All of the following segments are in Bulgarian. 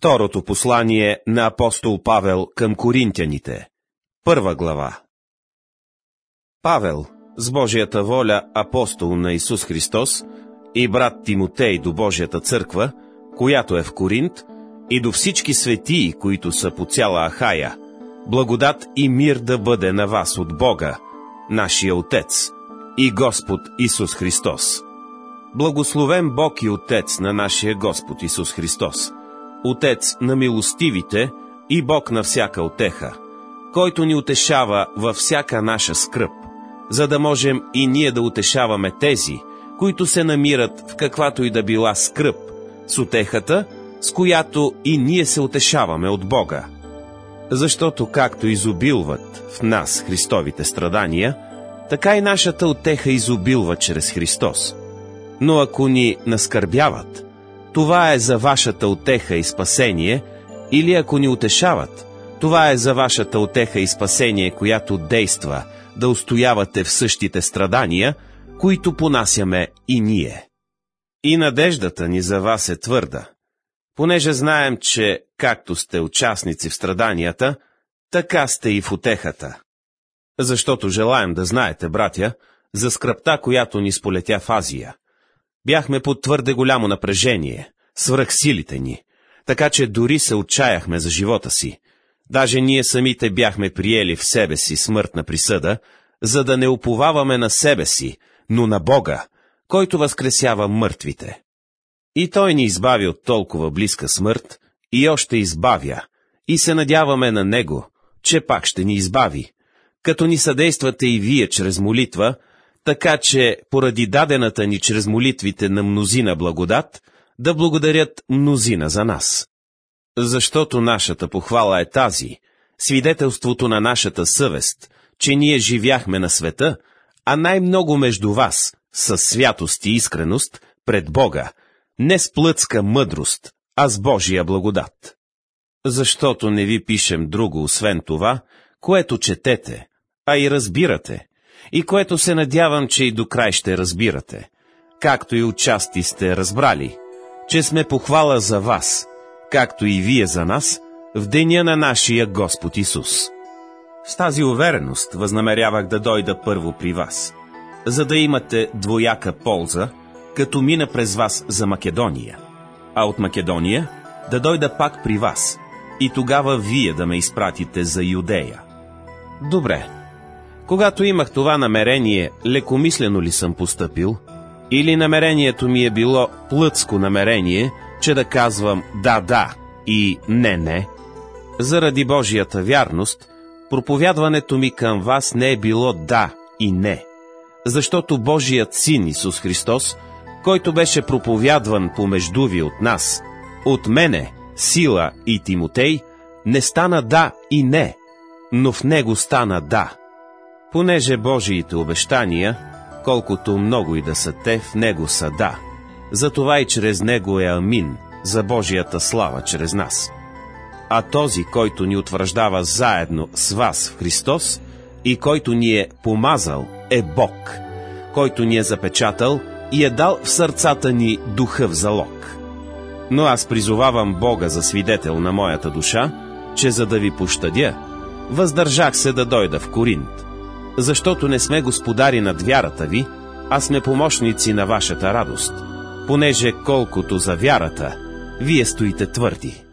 Второто послание на апостол Павел към коринтяните. 1 глава. Павел, с Божията воля апостол на Исус Христос, и брат Тимотей до Божията църква, която е в Коринт, и до всички светии, които са по цяла Ахая, благодат и мир да бъде на вас от Бога, нашия Отец, и Господ Исус Христос. Благословен Бог и Отец на нашия Господ Исус Христос, Отец на милостивите и Бог на всяка утеха, който ни утешава във всяка наша скръб, за да можем и ние да утешаваме тези, които се намират в каквато и да била скръб, с утехата, с която и ние се утешаваме от Бога. Защото както изобилват в нас Христовите страдания, така и нашата утеха изобилва чрез Христос. Но ако ни наскърбяват, това е за вашата утеха и спасение, или ако ни утешават, това е за вашата утеха и спасение, която действа да устоявате в същите страдания, които понасяме и ние. И надеждата ни за вас е твърда, понеже знаем, че както сте участници в страданията, така сте и в утехата. Защото желаем да знаете, братя, за скръбта, която ни сполетя в Азия. Бяхме под твърде голямо напрежение, свръх силите ни, така че дори се отчаяхме за живота си. Даже ние самите бяхме приели в себе си смъртна присъда, за да не уповаваме на себе си, но на Бога, който възкресява мъртвите. И Той ни избави от толкова близка смърт и още избавя, и се надяваме на Него, че пак ще ни избави, като ни съдействате и вие чрез молитва, така че поради дадената ни чрез молитвите на мнозина благодат, да благодарят мнозина за нас. Защото нашата похвала е тази, свидетелството на нашата съвест, че ние живяхме на света, а най-много между вас, със святост и искреност, пред Бога, не с плътска мъдрост, а с Божия благодат. Защото не ви пишем друго, освен това, което четете, а и разбирате, и което се надявам, че и до край ще разбирате, както и отчасти сте разбрали, че сме похвала за вас, както и вие за нас, в деня на нашия Господ Исус. С тази увереност възнамерявах да дойда първо при вас, за да имате двояка полза, като мина през вас за Македония, а от Македония да дойда пак при вас, и тогава вие да ме изпратите за Юдея. Добре, когато имах това намерение, лекомислено ли съм постъпил, или намерението ми е било плътско намерение, че да казвам да и не? Заради Божията вярност, проповядването ми към вас не е било да и не, защото Божият Син Исус Христос, който беше проповядван помежду ви от нас, от мене, Сила и Тимотей, не стана да и не, но в него стана да. Понеже Божиите обещания, колкото много и да са те, в него са да. Затова и чрез него е амин, за Божията слава чрез нас. А този, който ни утвърждава заедно с вас в Христос и който ни е помазал, е Бог, който ни е запечатал и е дал в сърцата ни духа в залог. Но аз призовавам Бога за свидетел на моята душа, че за да ви пощадя, въздържах се да дойда в Коринт, защото не сме господари над вярата ви, а сме помощници на вашата радост, понеже колкото за вярата, вие стоите твърди.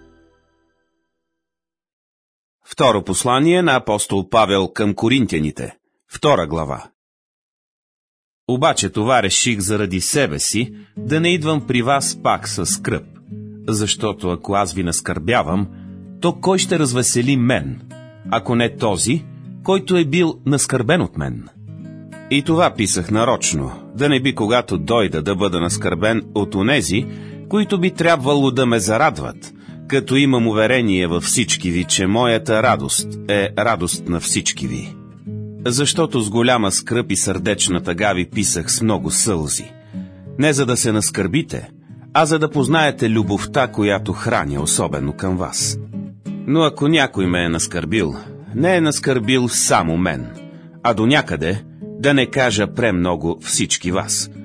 Второ послание на апостол Павел към коринтяните, 2 глава. Обаче това реших заради себе си, да не идвам при вас пак със скръб, защото ако аз ви наскърбявам, то кой ще развесели мен, ако не този, който е бил наскърбен от мен? И това писах нарочно, да не би когато дойда да бъда наскърбен от онези, които би трябвало да ме зарадват, като имам уверение във всички ви, че моята радост е радост на всички ви. Защото с голяма скръб и сърдечна тъга ви писах с много сълзи, не за да се наскърбите, а за да познаете любовта, която храня особено към вас. Но ако някой ме е наскърбил, не е наскърбил само мен, а до някъде, да не кажа премного всички вас.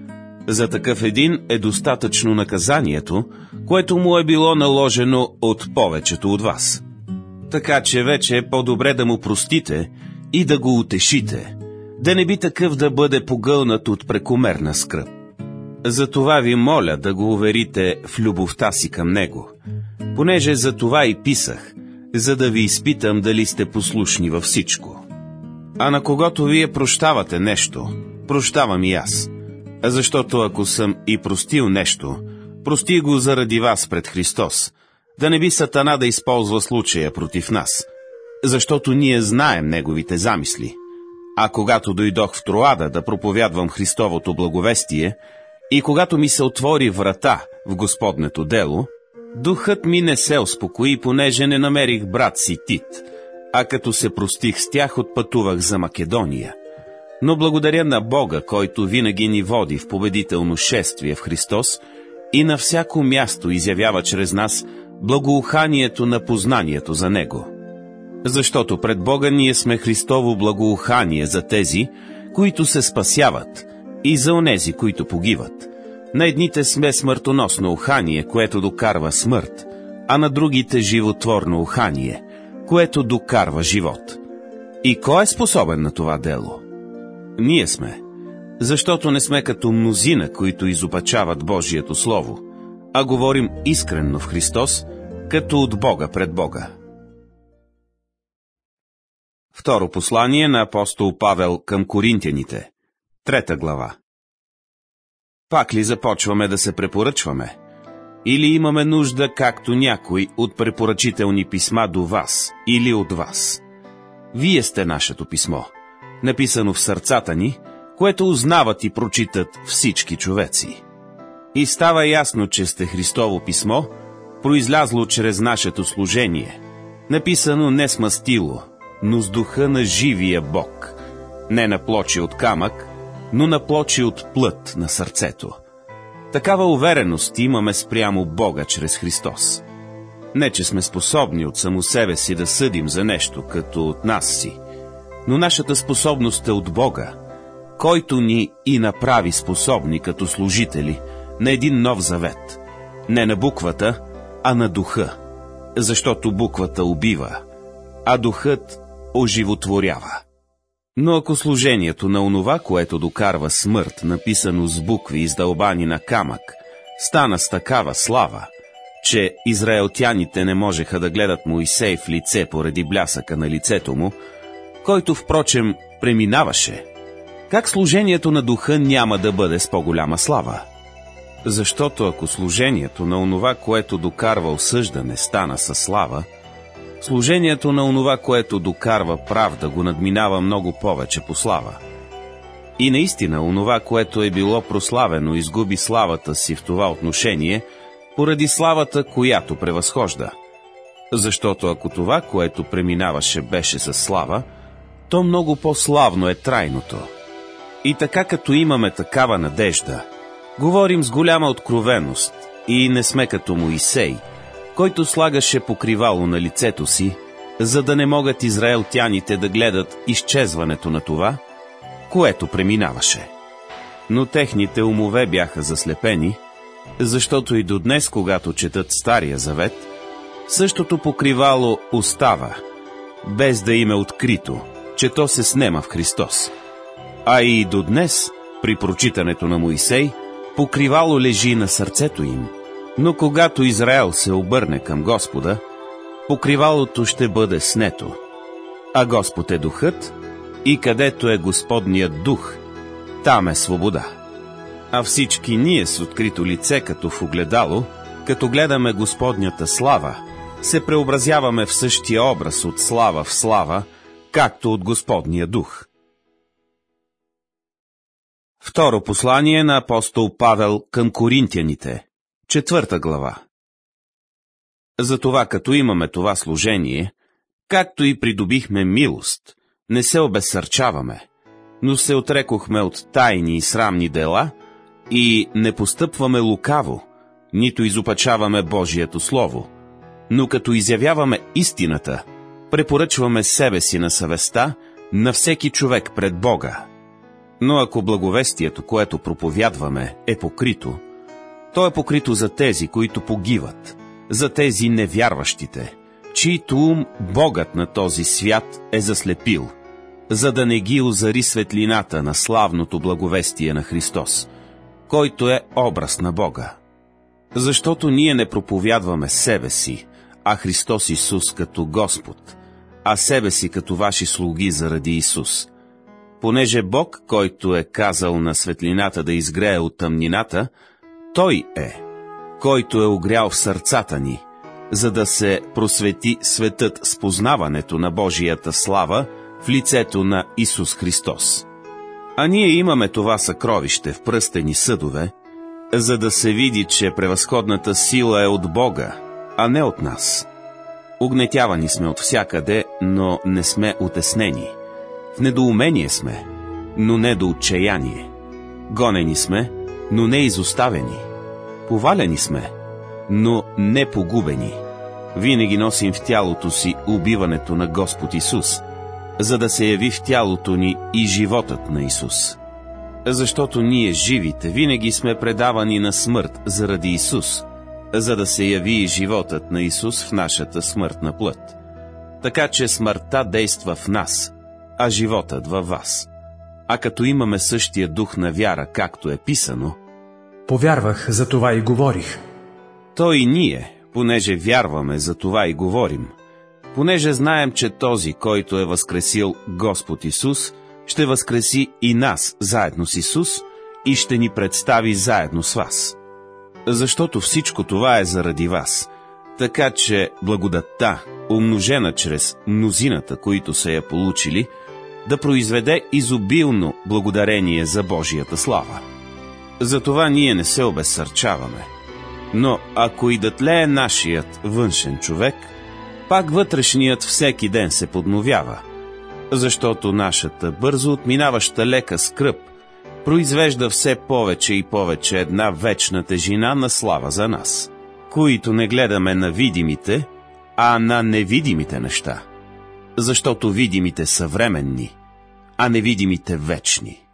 За такъв един е достатъчно наказанието, което му е било наложено от повечето от вас. Така че вече е по-добре да му простите и да го утешите, да не би такъв да бъде погълнат от прекомерна скръб. Затова ви моля да го уверите в любовта си към него, понеже за това и писах, за да ви изпитам дали сте послушни във всичко. А на когото вие прощавате нещо, прощавам и аз, защото ако съм и простил нещо, прости го заради вас пред Христос, да не би Сатана да използва случая против нас, защото ние знаем неговите замисли. А когато дойдох в Троада да проповядвам Христовото благовестие и когато ми се отвори врата в Господнето дело, духът ми не се успокои, понеже не намерих брат си Тит, а като се простих с тях, отпътувах за Македония. Но благодаря на Бога, който винаги ни води в победително шествие в Христос и на всяко място изявява чрез нас благоуханието на познанието за Него. Защото пред Бога ние сме Христово благоухание за тези, които се спасяват, и за онези, които погиват. На едните сме смъртоносно ухание, което докарва смърт, а на другите животворно ухание, което докарва живот. И кой е способен на това дело? Ние сме, защото не сме като мнозина, които изопачават Божието Слово, а говорим искрено в Христос, като от Бога пред Бога. Второ послание на апостол Павел към Коринтяните, 3 глава. Пак ли започваме да се препоръчваме? Или имаме нужда, както някой, от препоръчителни писма до вас или от вас? Вие сте нашето писмо, написано в сърцата ни, което узнават и прочитат всички човеци. И става ясно, че сте Христово писмо, произлязло чрез нашето служение, написано не с мастило, но с духа на живия Бог, не на плочи от камък, но на плочи от плът на сърцето. Такава увереност имаме спрямо Бога чрез Христос. Не, че сме способни от само себе си да съдим за нещо, като от нас си, но нашата способност е от Бога, който ни и направи способни като служители на един нов завет, не на буквата, а на духа, защото буквата убива, а духът оживотворява. Но ако служението на онова, което докарва смърт, написано с букви издълбани на камък, стана с такава слава, че израелтяните не можеха да гледат Моисей в лице поради блясъка на лицето му, който впрочем преминаваше, как служението на духа няма да бъде с по-голяма слава? Защото ако служението на онова, което докарва осъждане, стана със слава, служението на онова, което докарва правда, го надминава много повече по слава. И наистина, онова, което е било прославено, изгуби славата си в това отношение, поради славата, която превъзхожда. Защото ако това, което преминаваше, беше със слава, то много по-славно е трайното. И така, като имаме такава надежда, говорим с голяма откровеност и не сме като Моисей, който слагаше покривало на лицето си, за да не могат израелтяните да гледат изчезването на това, което преминаваше. Но техните умове бяха заслепени, защото и до днес, когато четат Стария завет, същото покривало остава, без да им е открито, че то се снема в Христос. А и до днес, при прочитането на Моисей, покривало лежи на сърцето им, но когато Израел се обърне към Господа, покривалото ще бъде снето. А Господ е духът, и където е Господният дух, там е свобода. А всички ние с открито лице, като в огледало, като гледаме Господнята слава, се преобразяваме в същия образ от слава в слава, както от Господния дух. Второ послание на апостол Павел към Коринтяните, 4 глава. Затова, като имаме това служение, както и придобихме милост, не се обезсърчаваме, но се отрекохме от тайни и срамни дела и не постъпваме лукаво, нито изопачаваме Божието Слово, но като изявяваме истината, препоръчваме себе си на съвестта на всеки човек пред Бога. Но ако благовестието, което проповядваме, е покрито, то е покрито за тези, които погиват, за тези невярващите, чието ум Богът на този свят е заслепил, за да не ги озари светлината на славното благовестие на Христос, който е образ на Бога. Защото ние не проповядваме себе си, а Христос Исус като Господ, а себе си като ваши слуги заради Исус. Понеже Бог, който е казал на светлината да изгрее от тъмнината, Той е, който е огрял в сърцата ни, за да се просвети светът с познаването на Божията слава в лицето на Исус Христос. А ние имаме това съкровище в пръстени съдове, за да се види, че превъзходната сила е от Бога, а не от нас. Угнетявани сме от всякъде, но не сме утеснени. В недоумение сме, но не до отчаяние. Гонени сме, но не изоставени. Повалени сме, но не погубени. Винаги носим в тялото си убиването на Господ Исус, за да се яви в тялото ни и животът на Исус. Защото ние, живите, винаги сме предавани на смърт заради Исус, за да се яви и животът на Исус в нашата смъртна плът. Така че смъртта действа в нас, а животът във вас. А като имаме същия дух на вяра, както е писано: повярвах, за това и говорих. То и ние, понеже вярваме, за това и говорим. Понеже знаем, че този, който е възкресил Господ Исус, ще възкреси и нас заедно с Исус и ще ни представи заедно с вас. Защото всичко това е заради вас, така че благодатта, умножена чрез мнозината, които са я получили, да произведе изобилно благодарение за Божията слава. Затова ние не се обезсърчаваме. Но ако и да тлее нашият външен човек, пак вътрешният всеки ден се подновява, защото нашата бързо отминаваща лека скръб произвежда все повече и повече една вечна тежина на слава за нас, които не гледаме на видимите, а на невидимите неща, защото видимите са временни, а невидимите вечни.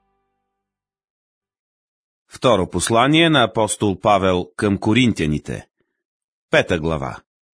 Второ послание на апостол Павел към Коринтяните, 5 глава.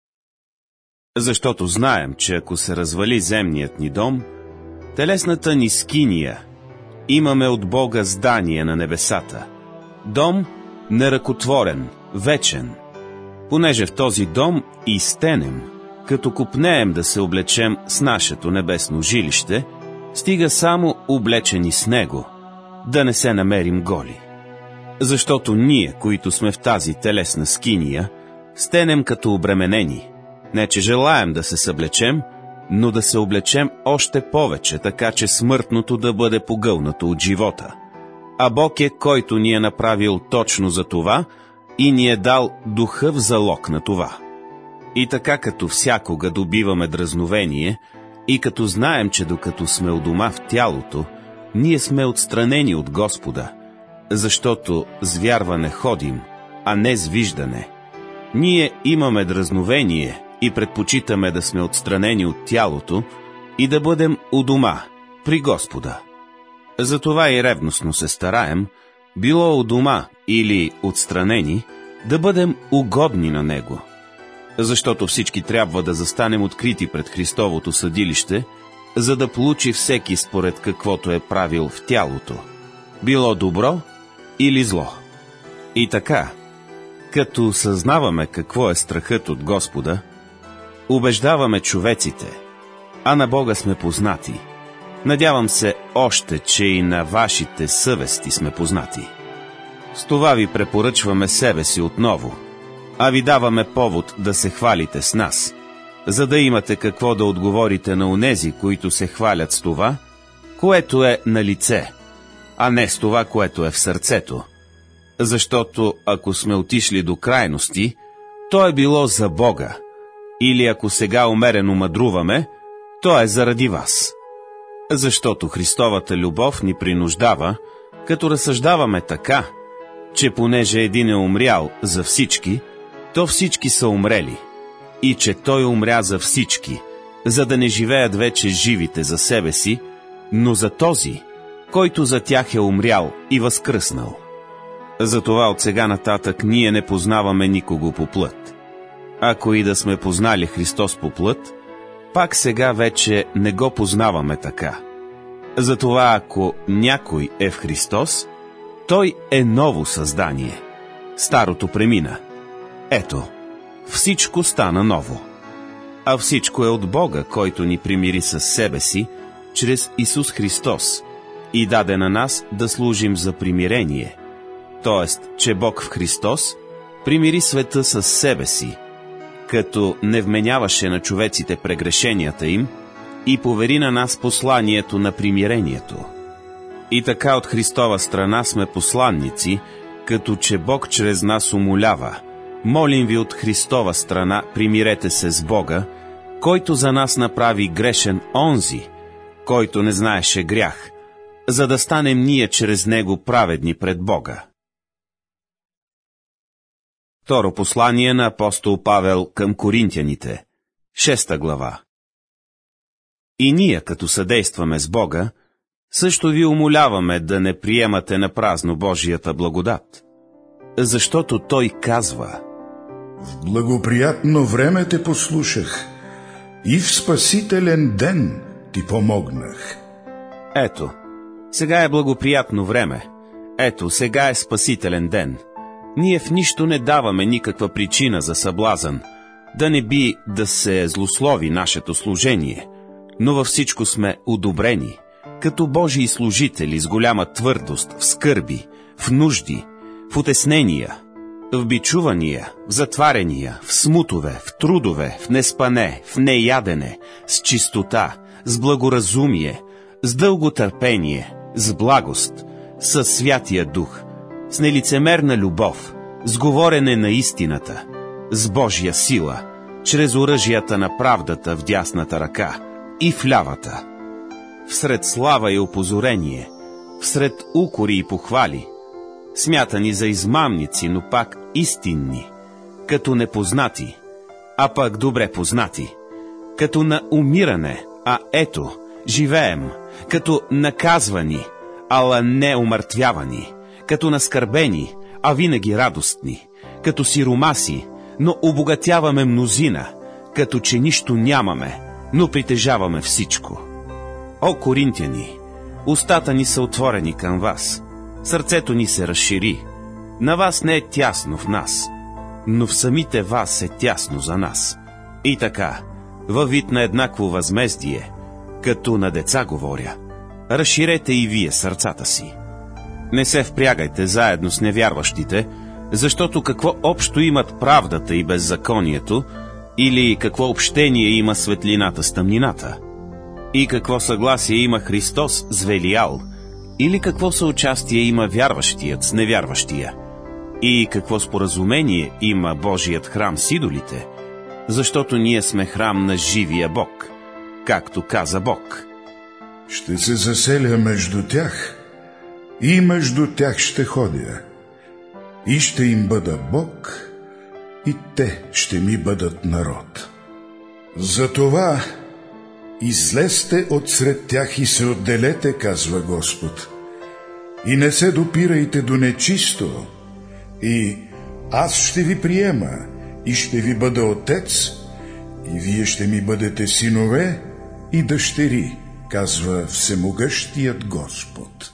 Защото знаем, че ако се развали земният ни дом, телесната ни скиния, имаме от Бога здание на небесата, дом неръкотворен, вечен, понеже в този дом и стенем, като купнеем да се облечем с нашето небесно жилище, стига само облечени с него, да не се намерим голи. Защото ние, които сме в тази телесна скиния, стенем като обременени, не че желаем да се съблечем, но да се облечем още повече, така че смъртното да бъде погълнато от живота. А Бог е, който ни е направил точно за това и ни е дал духа в залог на това. И така, като всякога добиваме дразновение и като знаем, че докато сме у дома в тялото, ние сме отстранени от Господа, защото с вярване ходим, а не с виждане. Ние имаме дразновение и предпочитаме да сме отстранени от тялото и да бъдем у дома, при Господа. Затова и ревностно се стараем, било у дома или отстранени, да бъдем угодни на Него. Защото всички трябва да застанем открити пред Христовото съдилище, за да получи всеки според каквото е правил в тялото, било добро или зло. И така, като съзнаваме какво е страхът от Господа, убеждаваме човеците, а на Бога сме познати. Надявам се още, че и на вашите съвести сме познати. С това ви препоръчваме себе си отново, а ви даваме повод да се хвалите с нас, за да имате какво да отговорите на онези, които се хвалят с това, което е на лице, а не с това, което е в сърцето. Защото ако сме отишли до крайности, то е било за Бога, или ако сега умерено мъдруваме, то е заради вас. Защото Христовата любов ни принуждава, като разсъждаваме така, че понеже един е умрял за всички, то всички са умрели, и че Той умря за всички, за да не живеят вече живите за себе си, но за този, който за тях е умрял и възкръснал. Затова от сега нататък ние не познаваме никого по плът. Ако и да сме познали Христос по плът, пак сега вече не го познаваме така. Затова ако някой е в Христос, той е ново създание. Старото премина. Ето, всичко стана ново. А всичко е от Бога, който ни примири със себе си, чрез Исус Христос, и даде на нас да служим за примирение. Тоест, че Бог в Христос примири света със себе си, като не вменяваше на човеците прегрешенията им и повери на нас посланието на примирението. И така от Христова страна сме посланници, като че Бог чрез нас умолява: молим ви от Христова страна, примирете се с Бога, който за нас направи грешен онзи, който не знаеше грях, за да станем ние чрез него праведни пред Бога. Второ послание на апостол Павел към коринтяните, 6 глава. И ние, като съдействаме с Бога, също ви умоляваме да не приемате на празно Божията благодат, защото Той казва: в благоприятно време те послушах и в спасителен ден ти помогнах. Ето, сега е благоприятно време. Ето, сега е спасителен ден. Ние в нищо не даваме никаква причина за съблазън, да не би да се злослови нашето служение, но във всичко сме одобрени, като Божии служители с голяма твърдост, в скърби, в нужди, в утеснения, в бичувания, в затварения, в смутове, в трудове, в неспане, в неядене, с чистота, с благоразумие, с дълготърпение, с благост, със Святия Дух, с нелицемерна любов, с говорене на истината, с Божия сила, чрез оръжията на правдата в дясната ръка и в лявата, всред слава и опозорение, всред укори и похвали, смятани за измамници, но пак истинни, като непознати, а пък добре познати, като на умиране, а ето, живеем, като наказвани, ала не умъртвявани, като наскърбени, а винаги радостни, като сиромаси, но обогатяваме мнозина, като че нищо нямаме, но притежаваме всичко. О, коринтяни, устата ни са отворени към вас, сърцето ни се разшири. На вас не е тясно в нас, но в самите вас е тясно за нас. И така, във вид на еднакво възмездие, като на деца говоря, разширете и вие сърцата си. Не се впрягайте заедно с невярващите, защото какво общо имат правдата и беззаконието, или какво общение има светлината с тъмнината? И какво съгласие има Христос с Велиал, или какво съучастие има вярващият с невярващия? И какво споразумение има Божият храм с идолите? Защото ние сме храм на живия Бог, както каза Бог. Ще се заселя между тях и между тях ще ходя, и ще им бъда Бог, и те ще ми бъдат народ. Затова излезте от сред тях и се отделете, казва Господ, и не се допирайте до нечисто, и аз ще ви приема и ще ви бъда отец, и вие ще ми бъдете синове и дъщери, казва Всемогъщият Господ.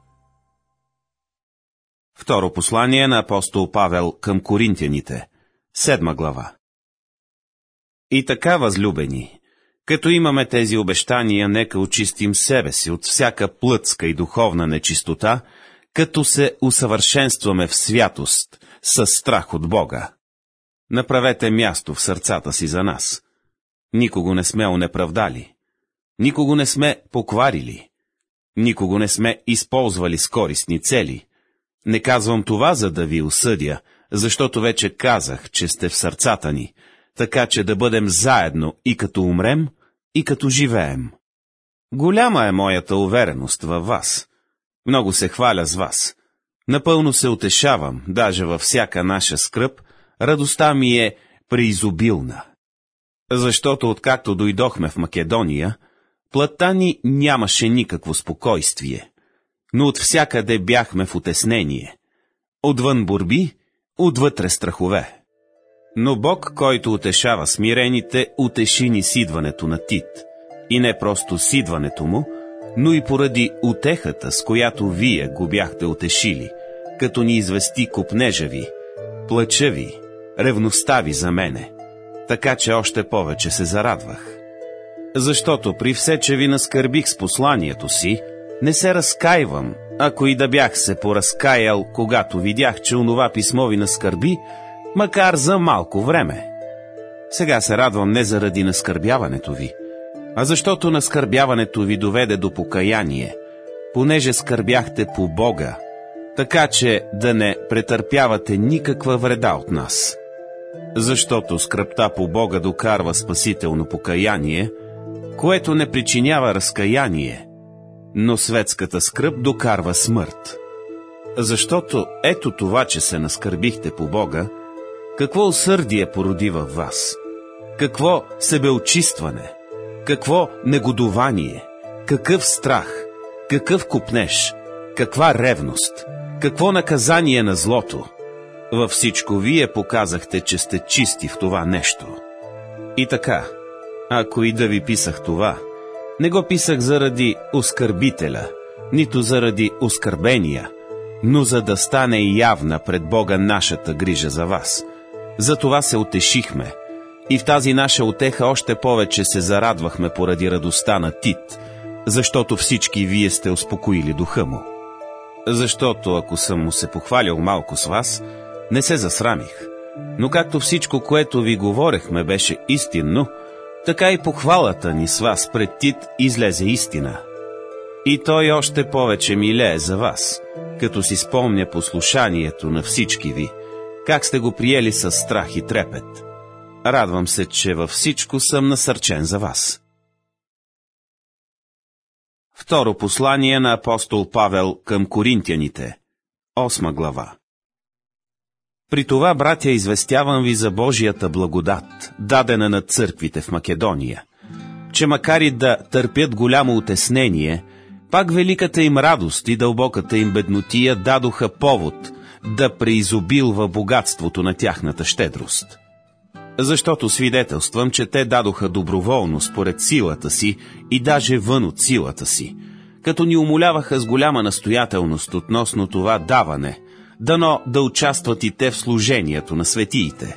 Второ послание на апостол Павел към коринтяните, 7 глава. И така, възлюбени, като имаме тези обещания, нека очистим себе си от всяка плътска и духовна нечистота, като се усъвършенстваме в святост, със страх от Бога. Направете място в сърцата си за нас. Никого не сме онеправдали. Никого не сме покварили. Никого не сме използвали с користни цели. Не казвам това, за да ви осъдя, защото вече казах, че сте в сърцата ни, така че да бъдем заедно и като умрем, и като живеем. Голяма е моята увереност във вас. Много се хваля с вас. Напълно се утешавам, даже във всяка наша скръб, радостта ми е преизобилна. Защото откакто дойдохме в Македония, плътта ни нямаше никакво спокойствие. но от всякъде бяхме в утеснение. Отвън борби, отвътре страхове. Но Бог, който утешава смирените, утеши ни с идването на Тит. И не просто с идването му, но и поради утехата, с която вие го бяхте утешили, като ни извести копнежа ви, плача ви, ревността ви за мене, така че още повече се зарадвах. Защото при все, че ви наскърбих с посланието си, не се разкайвам, ако и да бях се поразкаял, когато видях, че онова писмо ви наскърби, макар за малко време. Сега се радвам не заради наскърбяването ви, а защото наскърбяването ви доведе до покаяние, понеже скърбяхте по Бога, така че да не претърпявате никаква вреда от нас. Защото скръбта по Бога докарва спасително покаяние, което не причинява разкаяние, но светската скръб докарва смърт. Защото ето това, че се наскърбихте по Бога, какво усърдие породи във вас, какво себеочистване, какво негодование, какъв страх, какъв копнеж, каква ревност, какво наказание на злото. Във всичко вие показахте, че сте чисти в това нещо. И така, ако и да ви писах това, не го писах заради оскърбителя, нито заради оскърбения, но за да стане явна пред Бога нашата грижа за вас. Затова се утешихме и в тази наша утеха още повече се зарадвахме поради радостта на Тит, защото всички вие сте успокоили духа му. Защото ако съм му се похвалил малко с вас, не се засрамих, но както всичко, което ви говорехме, беше истинно, така и похвалата ни с вас пред Тит излезе истина. И той още повече милее за вас, като си спомня послушанието на всички ви, как сте го приели със страх и трепет. Радвам се, че във всичко съм насърчен за вас. Второ послание на апостол Павел към коринтяните, 8 глава. При това, братя, известявам ви за Божията благодат, дадена на църквите в Македония, че макар и да търпят голямо утеснение, пак великата им радост и дълбоката им беднотия дадоха повод да преизобилва богатството на тяхната щедрост. Защото свидетелствам, че те дадоха доброволно според силата си и даже вън от силата си, като ни умоляваха с голяма настоятелност относно това даване, дано да участват и те в служението на светиите.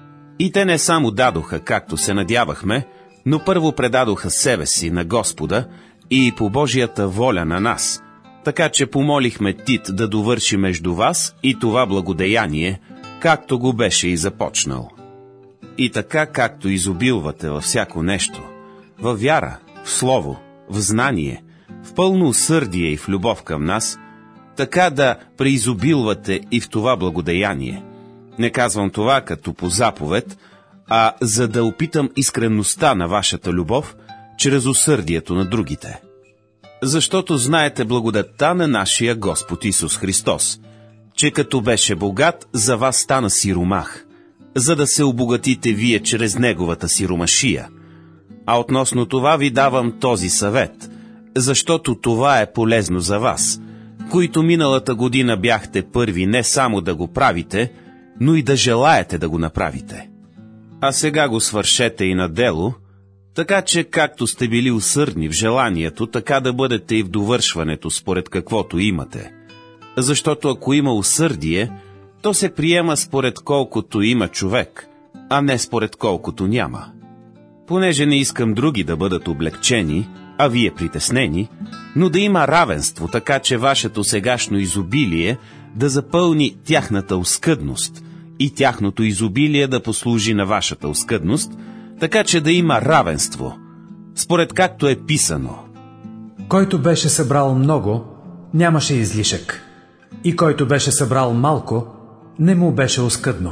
И те не само дадоха, както се надявахме, но първо предадоха себе си на Господа и по Божията воля на нас, така че помолихме Тит да довърши между вас и това благодеяние, както го беше и започнал. И така, както изобилвате във всяко нещо, във вяра, в слово, в знание, в пълно усърдие и в любов към нас, така да преизобилвате и в това благодеяние. Не казвам това като по заповед, а за да опитам искренността на вашата любов чрез усърдието на другите. Защото знаете благодатта на нашия Господ Исус Христос, че като беше богат, за вас стана сиромах, за да се обогатите вие чрез неговата сиромашия. А относно това ви давам този съвет, защото това е полезно за вас, които миналата година бяхте първи не само да го правите, но и да желаете да го направите. А сега го свършете и на дело, така че както сте били усърдни в желанието, така да бъдете и в довършването според каквото имате. Защото ако има усърдие, то се приема според колкото има човек, а не според колкото няма. Понеже не искам други да бъдат облегчени, а вие притеснени, но да има равенство, така че вашето сегашно изобилие да запълни тяхната оскъдност и тяхното изобилие да послужи на вашата оскъдност, така че да има равенство, според както е писано. Който беше събрал много, нямаше излишък, и който беше събрал малко, не му беше оскъдно.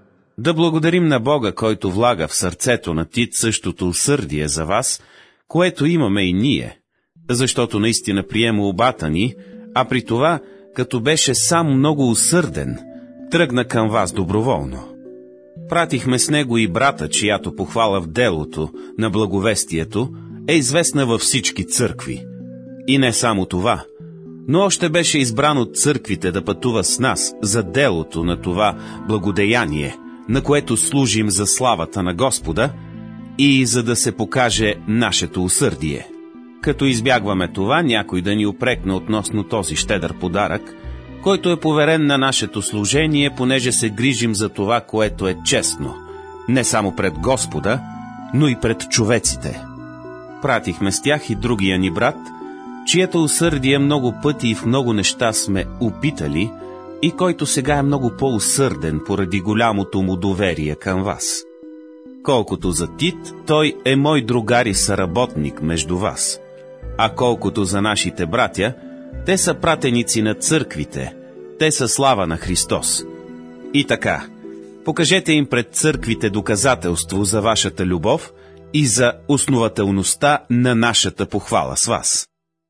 Да благодарим на Бога, който влага в сърцето на Тит същото усърдие за вас, което имаме и ние, защото наистина приема молбата ни, а при това, като беше сам много усърден, тръгна към вас доброволно. Пратихме с него и брата, чиято похвала в делото на благовестието е известна във всички църкви. И не само това, Но още беше избран от църквите да пътува с нас за делото на това благодеяние, на което служим за славата на Господа и за да се покаже нашето усърдие. Като избягваме това, някой да ни упрекне относно този щедър подарък, който е поверен на нашето служение, понеже се грижим за това, което е честно, не само пред Господа, но и пред човеците. Пратихме с тях и другия ни брат, чието усърдие много пъти и в много неща сме опитали и който сега е много по-усърден поради голямото му доверие към вас. Колкото за Тит, той е мой другар и съработник между вас. А колкото за нашите братя, те са пратеници на църквите, те са слава на Христос. И така, покажете им пред църквите доказателство за вашата любов и за основателността на нашата похвала с вас.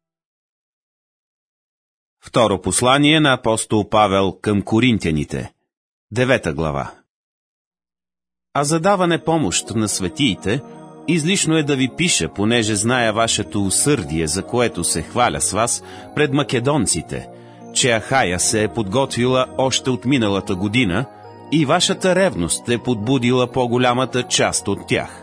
Второ послание на апостол Павел към Коринтяните, 9 глава. А за даване помощ на светиите, излишно е да ви пиша, понеже зная вашето усърдие, за което се хваля с вас пред македонците, че Ахая се е подготвила още от миналата година и вашата ревност е подбудила по-голямата част от тях.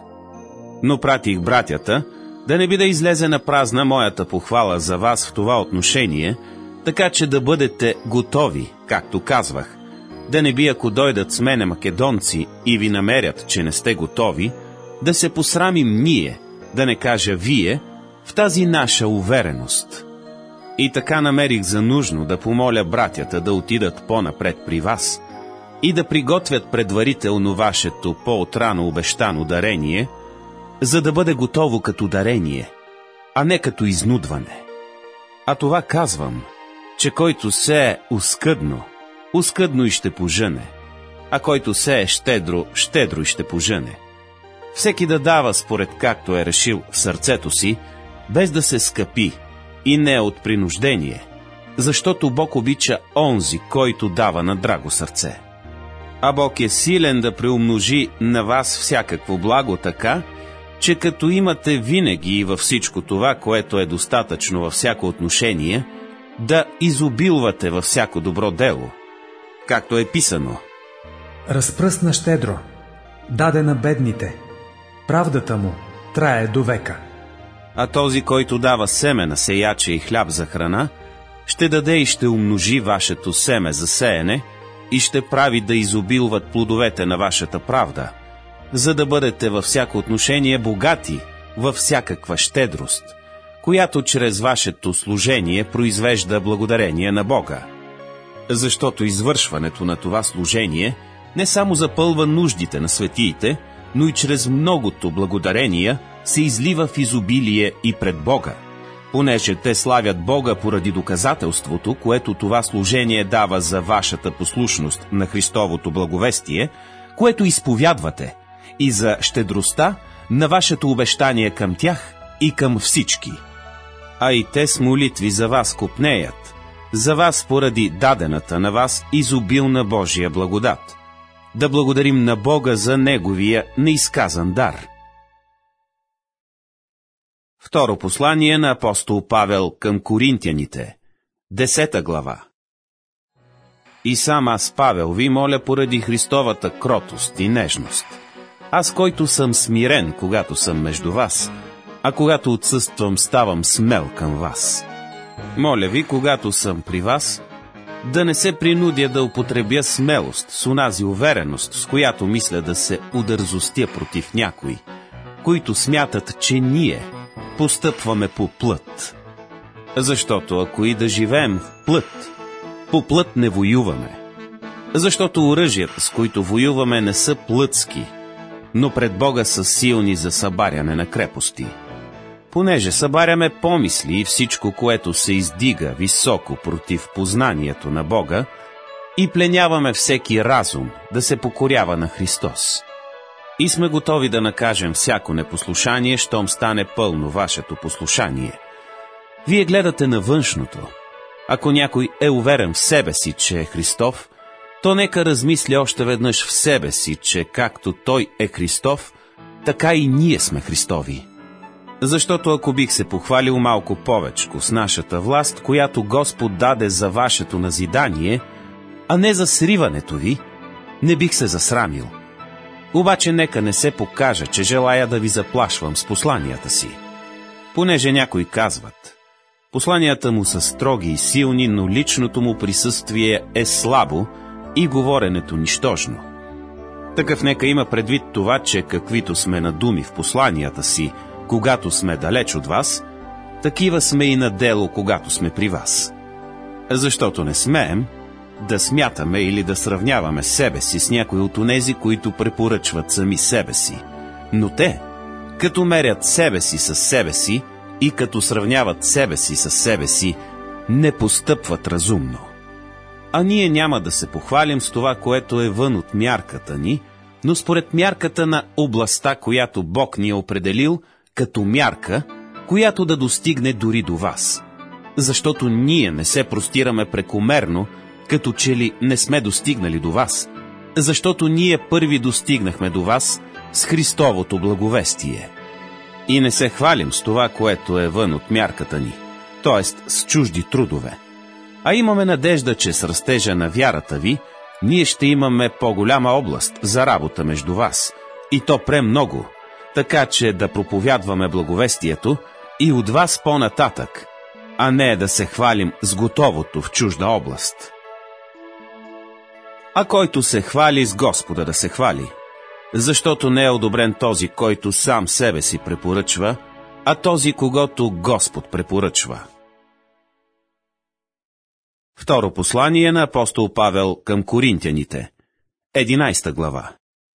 Но пратих братята, да не би да излезе на празна моята похвала за вас в това отношение, така че да бъдете готови, както казвах, да не би, ако дойдат с мене македонци и ви намерят, че не сте готови, да се посрамим ние, да не кажа вие, в тази наша увереност. И така намерих за нужно да помоля братята да отидат по-напред при вас и да приготвят предварително вашето по-отрано обещано дарение, за да бъде готово като дарение, а не като изнудване. А това казвам, че който сее оскъдно, оскъдно и ще пожъне, а който сее щедро, щедро и ще пожъне. Всеки да дава според както е решил в сърцето си, без да се скъпи и не от принуждение, защото Бог обича онзи, който дава на драго сърце. А Бог е силен да преумножи на вас всякакво благо така, че като имате винаги и във всичко това, което е достатъчно във всяко отношение, да изобилвате във всяко добро дело, както е писано. Разпръсна щедро, даде на бедните, правдата му трае до века. А този, който дава семе на сеяча и хляб за храна, ще даде и ще умножи вашето семе за сеене и ще прави да изобилват плодовете на вашата правда, за да бъдете във всяко отношение богати, във всякаква щедрост, която чрез вашето служение произвежда благодарение на Бога. Защото извършването на това служение не само запълва нуждите на светиите, но и чрез многото благодарения се излива в изобилие и пред Бога, понеже те славят Бога поради доказателството, което това служение дава за вашата послушност на Христовото благовестие, което изповядвате, и за щедростта на вашето обещание към тях и към всички. А и те с молитви за вас копнеят, за вас поради дадената на вас изобилна Божия благодат. Да благодарим на Бога за Неговия неизказан дар. Второ послание на апостол Павел към Коринтяните, 10 глава. И сам аз, Павел, ви моля поради Христовата кротост и нежност. Аз, който съм смирен, когато съм между вас, а когато отсъствам, ставам смел към вас. Моля ви, когато съм при вас, да не се принудя да употребя смелост с онази увереност, с която мисля да се удързостя против някои, които смятат, че ние постъпваме по плът. Защото ако и да живеем в плът, по плът не воюваме. Защото оръжията, с които воюваме, не са плътски, но пред Бога са силни за събаряне на крепости. Понеже събаряме помисли и всичко, което се издига високо против познанието на Бога, и пленяваме всеки разум да се покорява на Христос. И сме готови да накажем всяко непослушание, щом стане пълно вашето послушание. Вие гледате на външното. Ако някой е уверен в себе си, че е Христов, то нека размисли още веднъж в себе си, че както Той е Христов, така и ние сме Христови. Защото ако бих се похвалил малко повечко с нашата власт, която Господ даде за вашето назидание, а не за сриването ви, не бих се засрамил. Обаче нека не се покажа, че желая да ви заплашвам с посланията си. Понеже някои казват: посланията му са строги и силни, но личното му присъствие е слабо и говоренето нищожно. Такъв нека има предвид това, че каквито сме на думи в посланията си, когато сме далеч от вас, такива сме и на дело, когато сме при вас. Защото не смеем да смятаме или да сравняваме себе си с някои от онези, които препоръчват сами себе си. Но те, като мерят себе си със себе си и като сравняват себе си със себе си, не постъпват разумно. А ние няма да се похвалим с това, което е вън от мярката ни, но според мярката на областта, която Бог ни е определил като мярка, която да достигне дори до вас. Защото ние не се простираме прекомерно, като че ли не сме достигнали до вас, защото ние първи достигнахме до вас с Христовото благовестие. И не се хвалим с това, което е вън от мярката ни, т.е. с чужди трудове. А имаме надежда, че с растежа на вярата ви, ние ще имаме по-голяма област за работа между вас, и то премного, така че да проповядваме благовестието и от вас по-нататък, а не да се хвалим с готовото в чужда област. А който се хвали, с Господа да се хвали, защото не е одобрен този, който сам себе си препоръчва, а този, когото Господ препоръчва. Второ послание на апостол Павел към Коринтяните, 11 глава.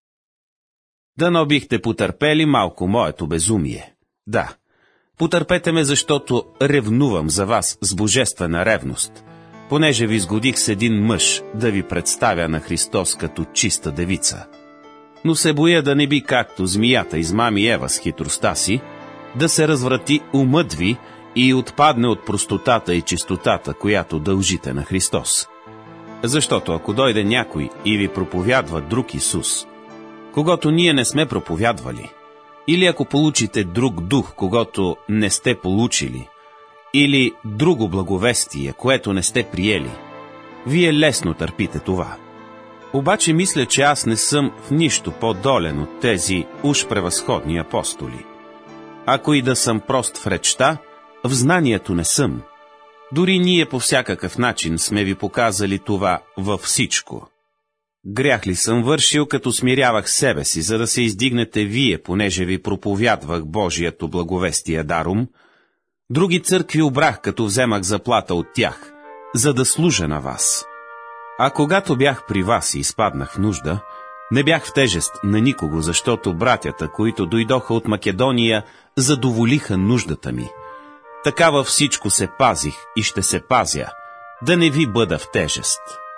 Дано бихте потърпели малко моето безумие. Да, потърпете ме, защото ревнувам за вас с божествена ревност, понеже ви сгодих с един мъж да ви представя на Христос като чиста девица. Но се боя да не би, както змията измами Ева с хитростта си, да се разврати умът ви и отпадне от простотата и чистотата, която дължите на Христос. Защото ако дойде някой и ви проповядва друг Исус, когато ние не сме проповядвали, или ако получите друг дух, когато не сте получили, или друго благовестие, което не сте приели, вие лесно търпите това. Обаче мисля, че аз не съм в нищо по-долен от тези уж превъзходни апостоли. Ако и да съм прост в речта, в знанието не съм. Дори ние по всякакъв начин сме ви показали това във всичко. Грях ли съм вършил, като смирявах себе си, за да се издигнете вие, понеже ви проповядвах Божието благовестие даром? Други църкви обрах, като вземах заплата от тях, за да служа на вас. А когато бях при вас и изпаднах в нужда, не бях в тежест на никого, защото братята, които дойдоха от Македония, задоволиха нуждата ми. Така във всичко се пазих и ще се пазя, да не ви бъда в тежест.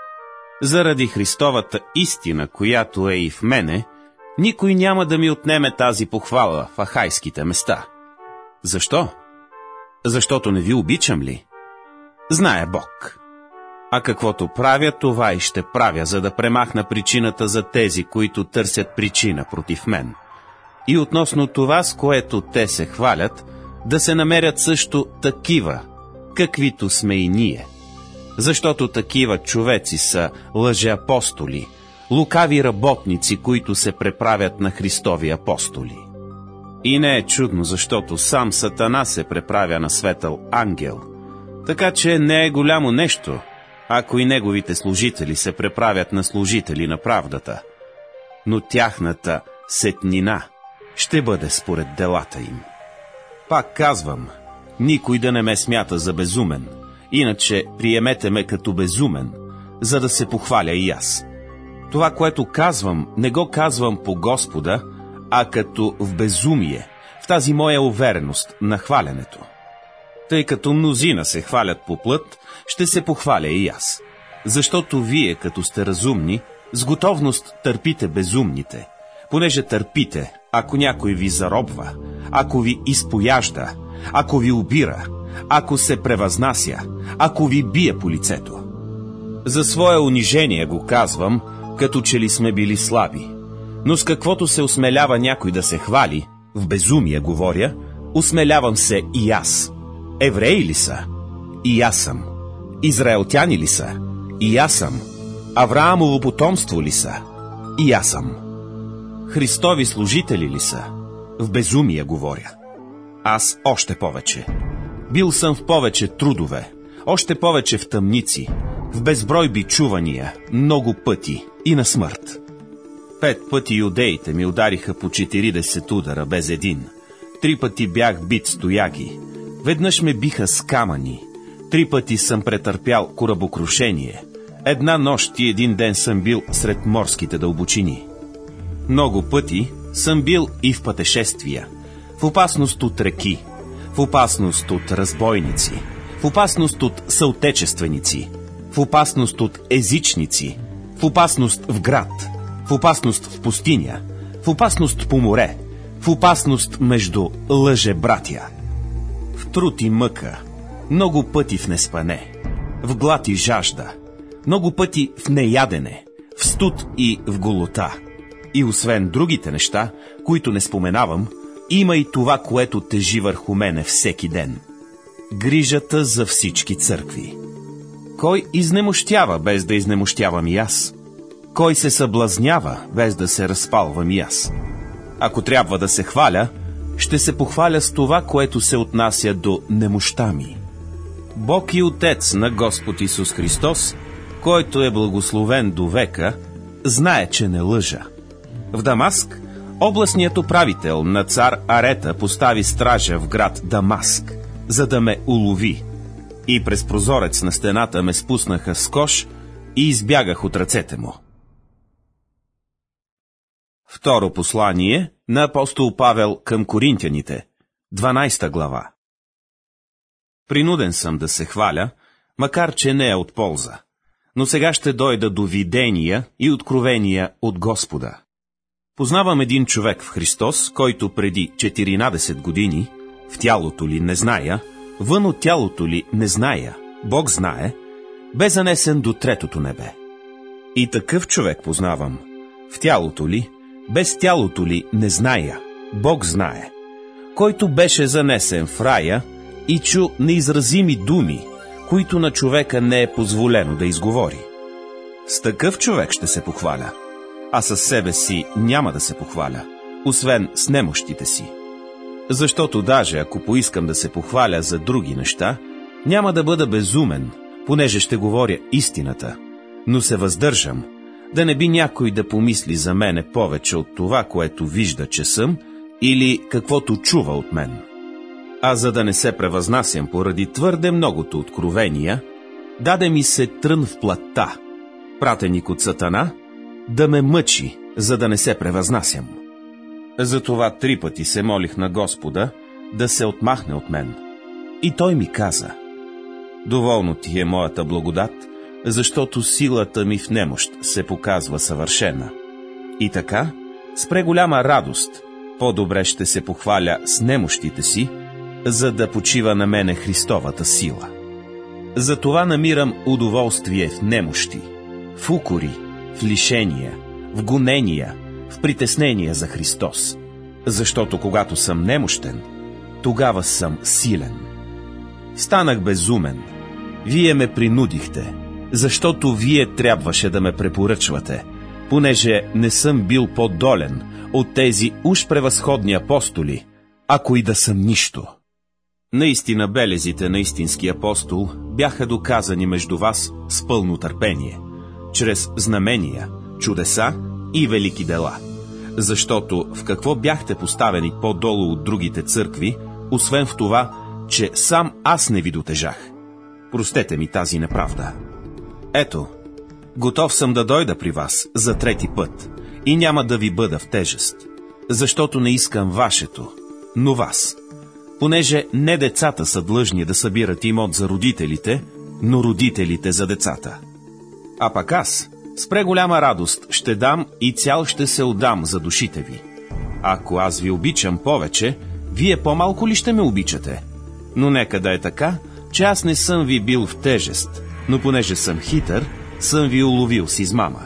Заради Христовата истина, която е и в мене, никой няма да ми отнеме тази похвала в ахайските места. Защо? Защото не ви обичам ли? Знае Бог. А каквото правя, това и ще правя, за да премахна причината за тези, които търсят причина против мен. И относно това, с което те се хвалят, да се намерят също такива, каквито сме и ние. Защото такива човеци са лъжеапостоли, лукави работници, които се преправят на Христови апостоли. И не е чудно, защото сам Сатана се преправя на светъл ангел, така че не е голямо нещо, ако и неговите служители се преправят на служители на правдата. Но тяхната сетнина ще бъде според делата им. Пак казвам, никой да не ме смята за безумен, иначе приемете ме като безумен, за да се похваля и аз. Това, което казвам, не го казвам по Господа, а като в безумие, в тази моя увереност на хвалянето. Тъй като мнозина се хвалят по плът, ще се похваля и аз. Защото вие, като сте разумни, с готовност търпите безумните, понеже търпите, ако някой ви заробва, ако ви изпояжда, ако ви обира, ако се превъзнася, ако ви бие по лицето. За свое унижение го казвам, като че ли сме били слаби. Но с каквото се осмелява някой да се хвали, в безумие говоря, Осмелявам се и аз. Евреи ли са? И аз съм. Израелтяни ли са? И аз съм. Авраамово потомство ли са? И аз съм. Христови служители ли са? В безумие говоря. Аз още повече. Бил съм в повече трудове, още повече в тъмници, в безброй бичувания, много пъти и на смърт. 5 пъти юдеите ми удариха по 40 удара без един. 3 пъти бях бит с тояги. Веднъж ме биха с камъни. 3 пъти съм претърпял корабокрушение. 1 нощ и 1 ден съм бил сред морските дълбочини. Много пъти съм бил и в пътешествия, в опасност от реки, в опасност от разбойници, в опасност от съотечественици, в опасност от езичници, в опасност в град, в опасност в пустиня, в опасност по море, в опасност между лъжебратя, в труд и мъка, много пъти в неспане, в глад и жажда, много пъти в неядене, в студ и в голота. И освен другите неща, които не споменавам, има и това, което тежи върху мене всеки ден. Грижата за всички църкви. Кой изнемощява, без да изнемощявам и аз? Кой се съблазнява, без да се разпалвам и аз? Ако трябва да се хваля, ще се похваля с това, което се отнася до немощта ми. Бог и Отец на Господ Исус Христос, който е благословен до века, знае, че не лъжа. В Дамаск областният управител на цар Арета постави стража в град Дамаск, за да ме улови. И през прозорец на стената ме спуснаха с кош и избягах от ръцете му. Второ послание на апостол Павел към коринтяните, 12 глава. Принуден съм да се хваля, макар че не е от полза, но сега ще дойда до видения и откровения от Господа. Познавам един човек в Христос, който преди 14 години, в тялото ли не зная, вън от тялото ли не зная, Бог знае, бе занесен до третото небе. И такъв човек познавам, в тялото ли, без тялото ли не зная, Бог знае, който беше занесен в рая и чу неизразими думи, които на човека не е позволено да изговори. С такъв човек ще се похваля, а със себе си няма да се похваля, освен с немощите си. Защото даже ако поискам да се похваля за други неща, няма да бъда безумен, понеже ще говоря истината, но се въздържам, да не би някой да помисли за мене повече от това, което вижда, че съм, или каквото чува от мен. А за да не се превъзнасям поради твърде многото откровения, даде ми се трън в платта, пратеник от Сатана, да ме мъчи, за да не се превъзнасям. Затова 3 пъти се молих на Господа да се отмахне от мен. И той ми каза: доволно ти е моята благодат, защото силата ми в немощ се показва съвършена. И така, с преголяма радост, по-добре ще се похваля с немощите си, за да почива на мене Христовата сила. Затова намирам удоволствие в немощи, в укори, в лишения, в гонения, в притеснения за Христос. Защото когато съм немощен, тогава съм силен. Станах безумен. Вие ме принудихте, защото вие трябваше да ме препоръчвате, понеже не съм бил по-долен от тези уж превъзходни апостоли, ако и да съм нищо. Наистина белезите на истински апостол бяха доказани между вас с пълно търпение, чрез знамения, чудеса и велики дела. Защото в какво бяхте поставени по-долу от другите църкви, освен в това, че сам аз не ви дотежах? Простете ми тази неправда. Ето, готов съм да дойда при вас за 3 път и няма да ви бъда в тежест, защото не искам вашето, но вас. Понеже не децата са длъжни да събират имот за родителите, но родителите за децата. А пък аз с преголяма радост ще дам и цял ще се отдам за душите ви. Ако аз ви обичам повече, вие по-малко ли ще ме обичате? Но нека да е така, че аз не съм ви бил в тежест, но понеже съм хитър, съм ви уловил с измама.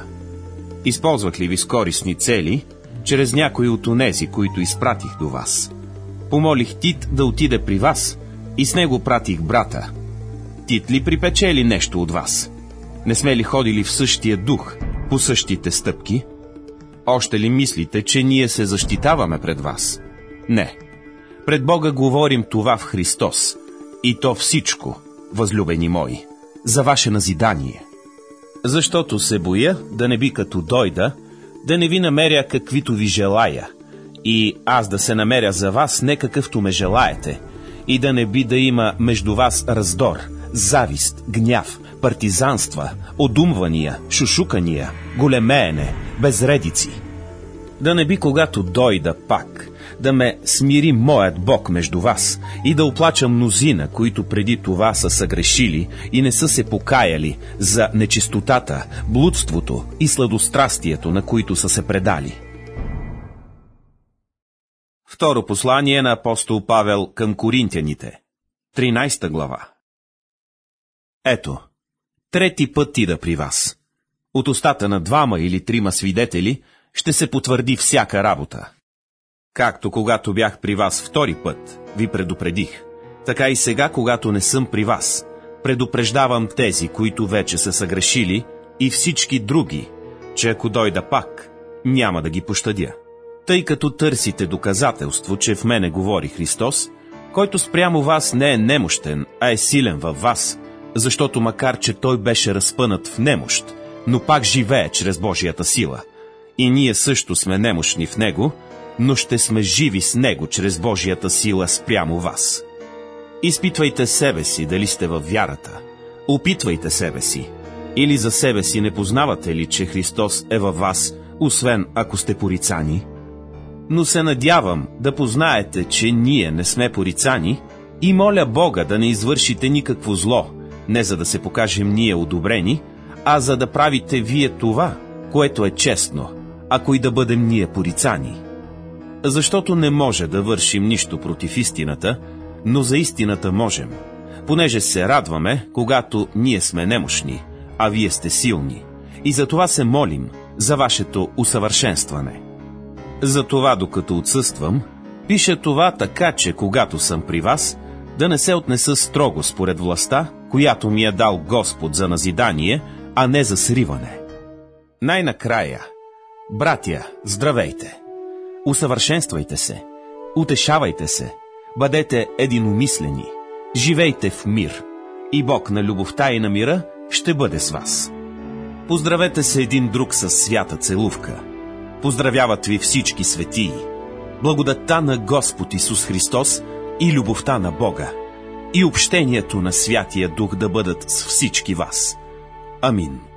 Използвах ли ви с корисни цели, чрез някои от онези, които изпратих до вас? Помолих Тит да отиде при вас и с него пратих брата. Тит ли припечели нещо от вас? Не сме ли ходили в същия дух, по същите стъпки? Още ли мислите, че ние се защитаваме пред вас? Не. Пред Бога говорим това в Христос, и то всичко, възлюбени мои, за ваше назидание. Защото се боя да не би като дойда, да не ви намеря каквито ви желая, и аз да се намеря за вас не какъвто ме желаете, и да не би да има между вас раздор, завист, гняв, партизанства, одумвания, шушукания, големеене, безредици. Да не би, когато дойда пак, да ме смири моят Бог между вас и да оплача мнозина, които преди това са съгрешили и не са се покаяли за нечистотата, блудството и сладострастието, на които са се предали. Второ послание на апостол Павел към коринтяните, 13 глава. Ето, трети път ида при вас. От устата на 2 или 3 свидетели ще се потвърди всяка работа. Както когато бях при вас втори път, ви предупредих, така и сега, когато не съм при вас, предупреждавам тези, които вече са съгрешили, и всички други, че ако дойда пак, няма да ги пощадя. Тъй като търсите доказателство, че в мене говори Христос, който спрямо вас не е немощен, а е силен във вас, защото макар, че той беше разпънат в немощ, но пак живее чрез Божията сила. И ние също сме немощни в него, но ще сме живи с него чрез Божията сила спрямо вас. Изпитвайте себе си, дали сте във вярата. Опитвайте себе си. Или за себе си не познавате ли, че Христос е във вас, освен ако сте порицани? Но се надявам да познаете, че ние не сме порицани, и моля Бога да не извършите никакво зло, не за да се покажем ние одобрени, а за да правите вие това, което е честно, ако и да бъдем ние порицани. Защото не може да вършим нищо против истината, но за истината можем, понеже се радваме, когато ние сме немощни, а вие сте силни, и за това се молим за вашето усъвършенстване. Затова, докато отсъствам, пиша това така, че когато съм при вас, да не се отнеса строго според властта, която ми е дал Господ за назидание, а не за сриване. Най-накрая, братя, здравейте! Усъвършенствайте се, утешавайте се, бъдете единомислени, живейте в мир, и Бог на любовта и на мира ще бъде с вас. Поздравете се един друг със свята целувка. Поздравяват ви всички светии. Благодатта на Господ Исус Христос и любовта на Бога и общението на Святия Дух да бъдат с всички вас. Амин.